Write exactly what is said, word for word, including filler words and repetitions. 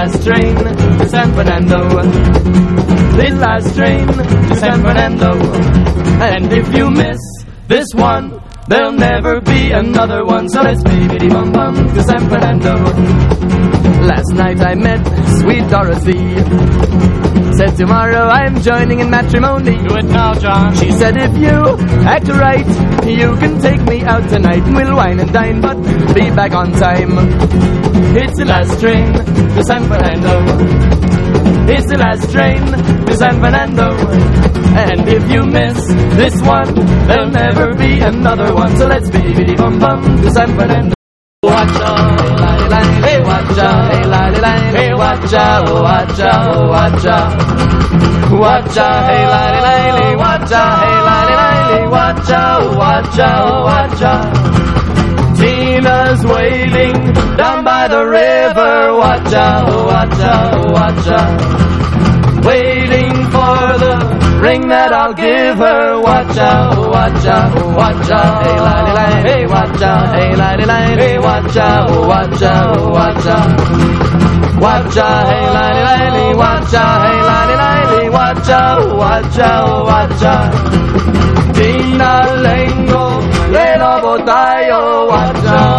last train to San Fernando. The last train to San Fernando. And if you miss this one, there'll never be another one. So let's bibbidi bum bum to San Fernando. Last night I met sweet Dorothy. Said tomorrow I'm joining in matrimony. Do it now, John. She said if you act right, you can take me out tonight and we'll wine and dine, but be back on time. It's the last train to San Fernando. It's the last train to San Fernando. And if you miss this one, there'll never be another one. So let's bibbidi bum bum to San Fernando. Watcha, hey watcha, hey la la la, hey watcha, watcha, watcha, watcha, hey la la la, watcha, hey la la la, watcha, watcha, watcha. Tina's wailing down by the river. Watcha, watcha, watcha, waiting for the ring that I'll give her. Watcha, watcha, watcha, hey la la la, hey watcha, hey la la la, hey watcha, watcha, watcha, watcha, hey la la la, watcha, hey la la la, watcha, watcha, watcha. Tina lengo, le lobo tayo, watcha.